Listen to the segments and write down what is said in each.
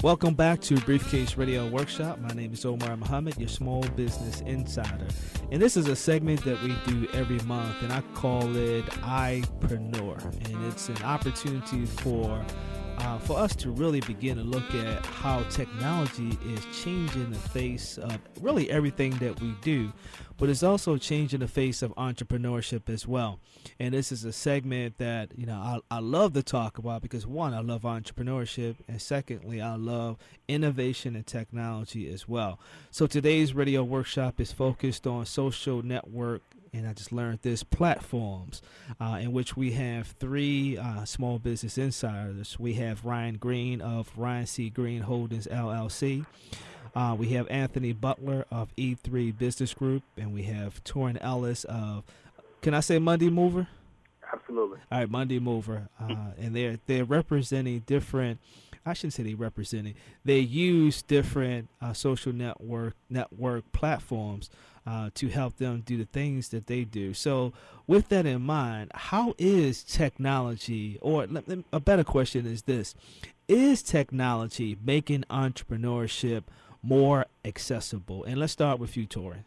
Welcome back to Briefcase Radio Workshop. My name is Omar Muhammad, your small business insider. And this is a segment that we do every month, and I call it iPreneur. And it's an opportunity for us to really begin to look at how technology is changing the face of really everything that we do, but it's also changing the face of entrepreneurship as well. And this is a segment that, I love to talk about because, one, I love entrepreneurship, and secondly, I love innovation and technology as well. So today's radio workshop is focused on social network, and I just learned this, platforms, in which we have three small business insiders. We have Ryan Green of Ryan C. Green Holdings, LLC. We have Anthony Butler of E3 Business Group, and we have Torrin Ellis of, can I say Monday Mover? Absolutely. All right, Monday Mover. And they're representing different, I shouldn't say they use different social network platforms to help them do the things that they do. So with that in mind, how is technology, or a better question is this, is technology making entrepreneurship more accessible? And let's start with you, Torrin.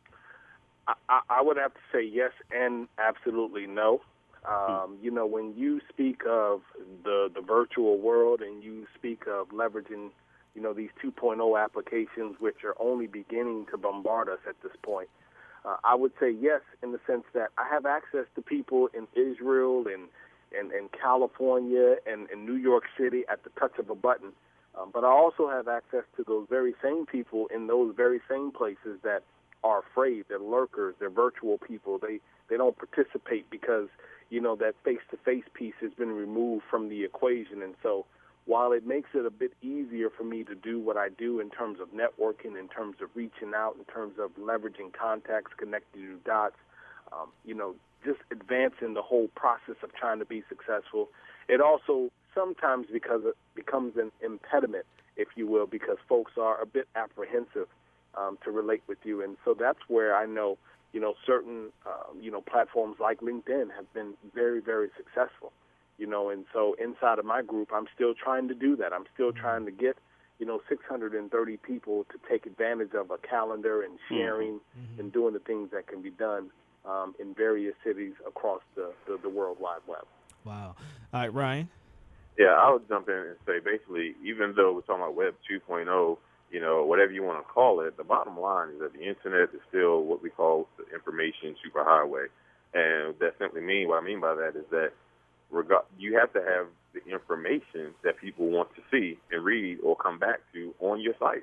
I would have to say yes and absolutely no. When you speak of the virtual world and you speak of leveraging these 2.0 applications, which are only beginning to bombard us at this point, I would say yes, in the sense that I have access to people in Israel and California and in New York City at the touch of a button. But I also have access to those very same people in those very same places that are afraid. They're lurkers. They're virtual people. They don't participate because, that face-to-face piece has been removed from the equation. And so while it makes it a bit easier for me to do what I do in terms of networking, in terms of reaching out, in terms of leveraging contacts, connecting new dots, just advancing the whole process of trying to be successful, it also sometimes becomes an impediment, if you will, because folks are a bit apprehensive to relate with you. And so that's where I know, certain, platforms like LinkedIn have been very, very successful. And so inside of my group, I'm still trying to do that. I'm still trying to get, 630 people to take advantage of a calendar and sharing and doing the things that can be done in various cities across the World Wide Web. Wow. All right, Ryan? Yeah, I would jump in and say basically, even though we're talking about Web 2.0, whatever you want to call it, the bottom line is that the Internet is still what we call the information superhighway. And that simply what I mean by that is that you have to have the information that people want to see and read or come back to on your site,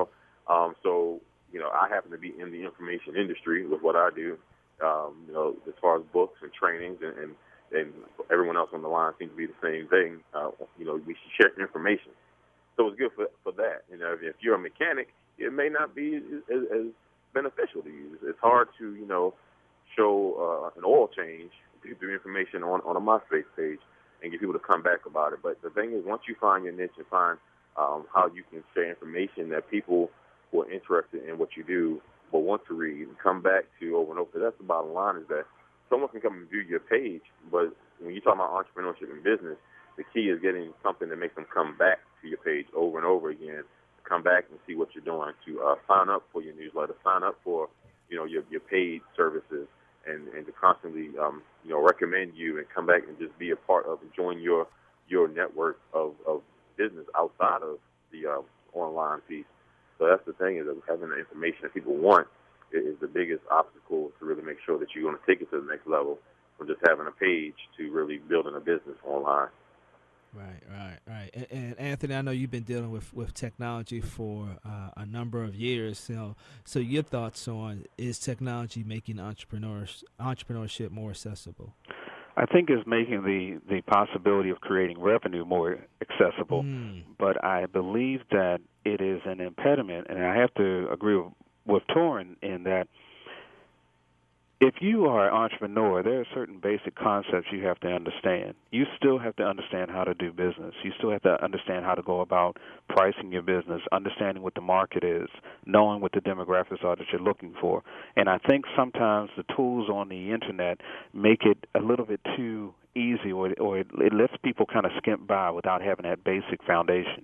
I happen to be in the information industry with what I do, as far as books and trainings and everyone else on the line seems to be the same thing. We share information. So it's good for that. If you're a mechanic, it may not be as beneficial to you. It's hard to, show an oil change through information on a MySpace page and get people to come back about it. But the thing is, once you find your niche and find how you can share information that people who are interested in what you do will want to read and come back to over and over, that's the bottom line, is that someone can come and view your page, but when you talk about entrepreneurship and business, the key is getting something that makes them come back to your page over and over again, come back and see what you're doing, to sign up for your newsletter, sign up for, your paid services, and to constantly, recommend you and come back and just be a part of and join your network of business outside of the online piece. So that's the thing, is that having the information that people want is the biggest obstacle to really make sure that you're going to take it to the next level from just having a page to really building a business online. Right. And Anthony, I know you've been dealing with technology for a number of years. So your thoughts on, is technology making entrepreneurship more accessible? I think it's making the possibility of creating revenue more accessible, but I believe that it is an impediment, and I have to agree with Torrin in that if you are an entrepreneur, there are certain basic concepts you have to understand. You still have to understand how to do business. You still have to understand how to go about pricing your business, understanding what the market is, knowing what the demographics are that you're looking for. And I think sometimes the tools on the Internet make it a little bit too easy, or it lets people kind of skimp by without having that basic foundation.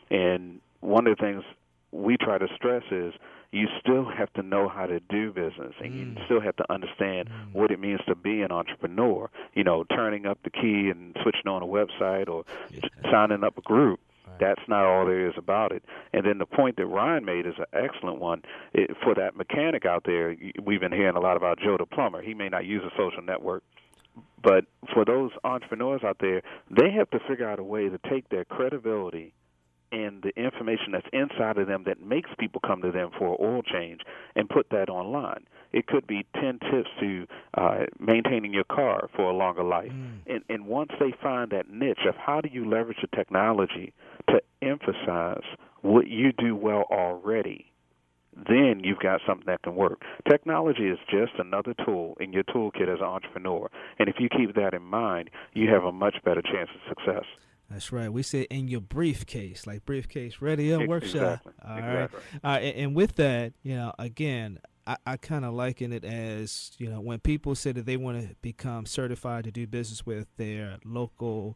And one of the things we try to stress is you still have to know how to do business, and you still have to understand what it means to be an entrepreneur. You know, turning up the key and switching on a website or signing up a group. That's not all there is about it. And then the point that Ryan made is an excellent one. For that mechanic out there, we've been hearing a lot about Joe the plumber. He may not use a social network, but for those entrepreneurs out there, they have to figure out a way to take their credibility and the information that's inside of them that makes people come to them for an oil change and put that online. It could be 10 tips to maintaining your car for a longer life. And once they find that niche of how do you leverage the technology to emphasize what you do well already, then you've got something that can work. Technology is just another tool in your toolkit as an entrepreneur. And if you keep that in mind, you have a much better chance of success. That's right. We say in your briefcase, like Briefcase Radio Workshop. Exactly. All right. And with that, again, I kind of liken it as, when people say that they want to become certified to do business with the local,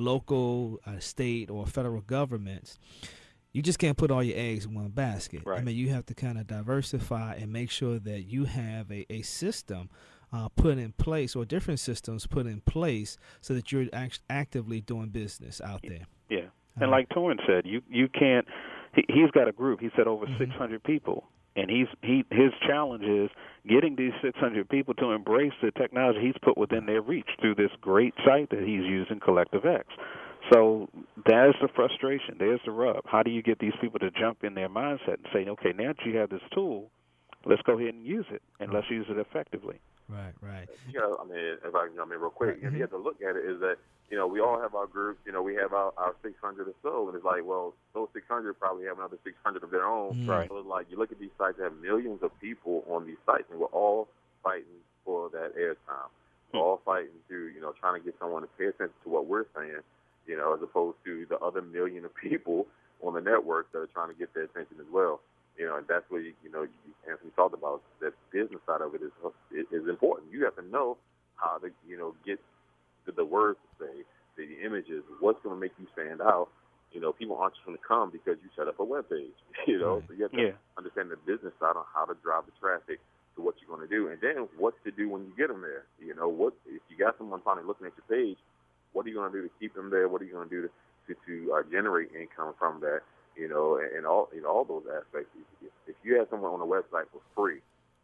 state, or federal governments, you just can't put all your eggs in one basket. Right. I mean, you have to kind of diversify and make sure that you have a system put in place, or different systems put in place, so that you're actively doing business out there. Yeah. And like Torrin said, you can't. He's got a group. He said over 600 people, and his challenge is getting these 600 people to embrace the technology he's put within their reach through this great site that he's using, Collective X. So there's the frustration. There's the rub. How do you get these people to jump in their mindset and say, okay, now that you have this tool, let's go ahead and use it, and let's use it effectively. Right. I mean, if I can jump in real quick, you have to look at it is that, we all have our groups, we have our 600 or so, and it's like, well, those 600 probably have another 600 of their own. Right. So it's like you look at these sites that have millions of people on these sites, and we're all fighting for that airtime. We're all fighting to, trying to get someone to pay attention to what we're saying, as opposed to the other million of people on the network that are trying to get their attention as well. And that's what Anthony talked about. That business side of it is important. You have to know how to get the words to say, the images, what's going to make you stand out. People aren't just going to come because you set up a web page. So you have to understand the business side on how to drive the traffic to what you're going to do, and then what to do when you get them there. What if you got someone finally looking at your page? What are you going to do to keep them there? What are you going to do to generate income from that? And all those aspects. If you have someone on a website for free,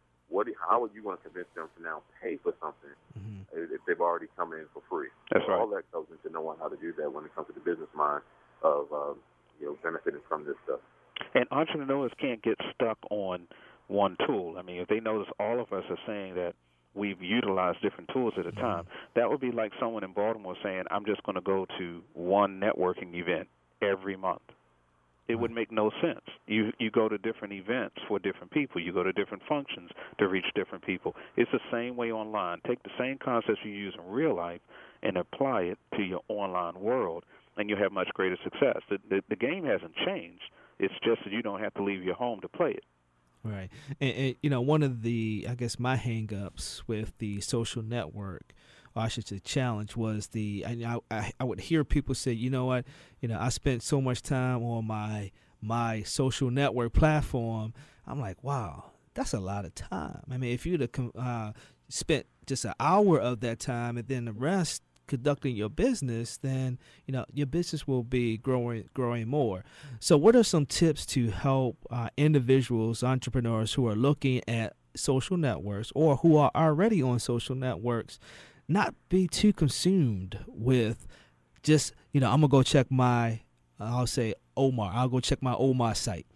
how are you going to convince them to now pay for something if they've already come in for free? That's right. All that goes into knowing how to do that when it comes to the business mind of benefiting from this stuff. And entrepreneurs can't get stuck on one tool. I mean, if they notice all of us are saying that we've utilized different tools at a time, that would be like someone in Baltimore saying, I'm just going to go to one networking event every month. It would make no sense. You go to different events for different people. You go to different functions to reach different people. It's the same way online. Take the same concepts you use in real life and apply it to your online world, and you'll have much greater success. The game hasn't changed. It's just that you don't have to leave your home to play it. Right. And one of the, I guess, my hang-ups with the social network, or I should say challenge, was I would hear people say, you know what, I spent so much time on my social network platform. I'm like, wow, that's a lot of time. I mean, if you'd have spent just an hour of that time and then the rest conducting your business, then your business will be growing more. So what are some tips to help individuals, entrepreneurs who are looking at social networks or who are already on social networks not be too consumed with just, I'm going to go check I'll go check my Omar site.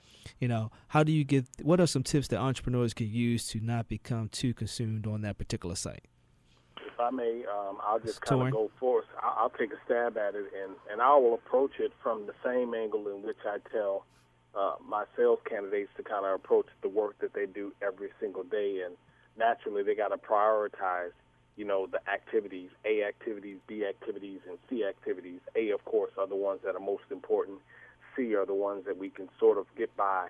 What are some tips that entrepreneurs can use to not become too consumed on that particular site? If I may, I'll just kind of go forth. I'll take a stab at it, and I will approach it from the same angle in which I tell my sales candidates to kind of approach the work that they do every single day. And naturally, they got to prioritize, the activities, A activities, B activities, and C activities. A, of course, are the ones that are most important. C are the ones that we can sort of get by,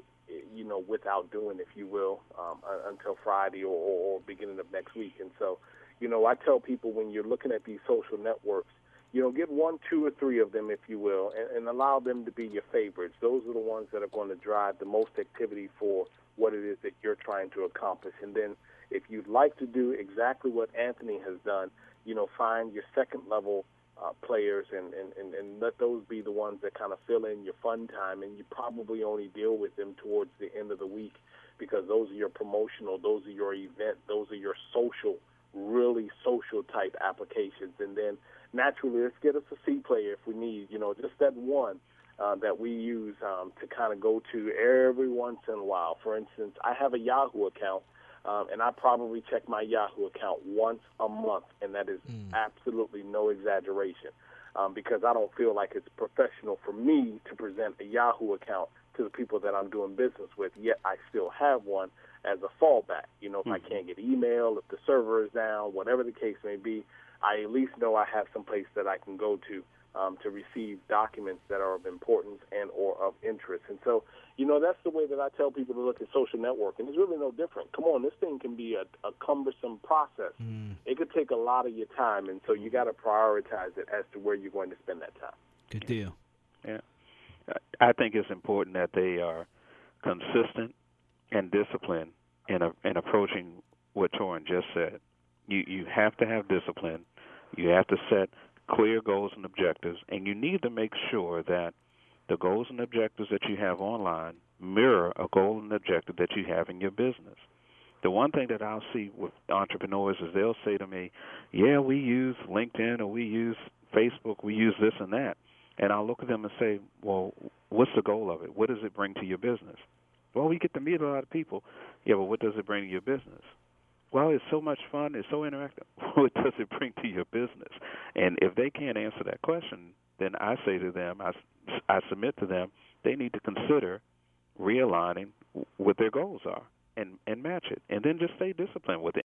without doing, if you will, until Friday or beginning of next week. And so, I tell people when you're looking at these social networks, get 1, 2, or 3 of them, if you will, and allow them to be your favorites. Those are the ones that are going to drive the most activity for what it is that you're trying to accomplish. And then if you'd like to do exactly what Anthony has done, find your second-level players and let those be the ones that kind of fill in your fun time, and you probably only deal with them towards the end of the week because those are your promotional, those are your event, those are your social, really social type applications. And then naturally, let's get us a C player if we need, just that one that we use to kind of go to every once in a while. For instance, I have a Yahoo account, and I probably check my Yahoo account once a month, and that is absolutely no exaggeration, because I don't feel like it's professional for me to present a Yahoo account to the people that I'm doing business with, yet I still have one as a fallback. If I can't get email, if the server is down, whatever the case may be, I at least know I have some place that I can go to receive documents that are of importance and or of interest. And so, that's the way that I tell people to look at social networking. It's really no different. Come on, this thing can be a cumbersome process. It could take a lot of your time, and so you got to prioritize it as to where you're going to spend that time. Good deal. Yeah. I think it's important that they are consistent and disciplined in approaching what Torrin just said. You have to have discipline. You have to set clear goals and objectives, and you need to make sure that the goals and objectives that you have online mirror a goal and objective that you have in your business. The one thing that I'll see with entrepreneurs is they'll say to me, yeah, we use LinkedIn or we use Facebook, we use this and that. And I'll look at them and say, well, what's the goal of it? What does it bring to your business? Well, we get to meet a lot of people. Yeah, but what does it bring to your business? Well, it's so much fun. It's so interactive. What does it bring to your business? And if they can't answer that question, then I say to them, I submit to them, they need to consider realigning what their goals are and match it. And then just stay disciplined with it.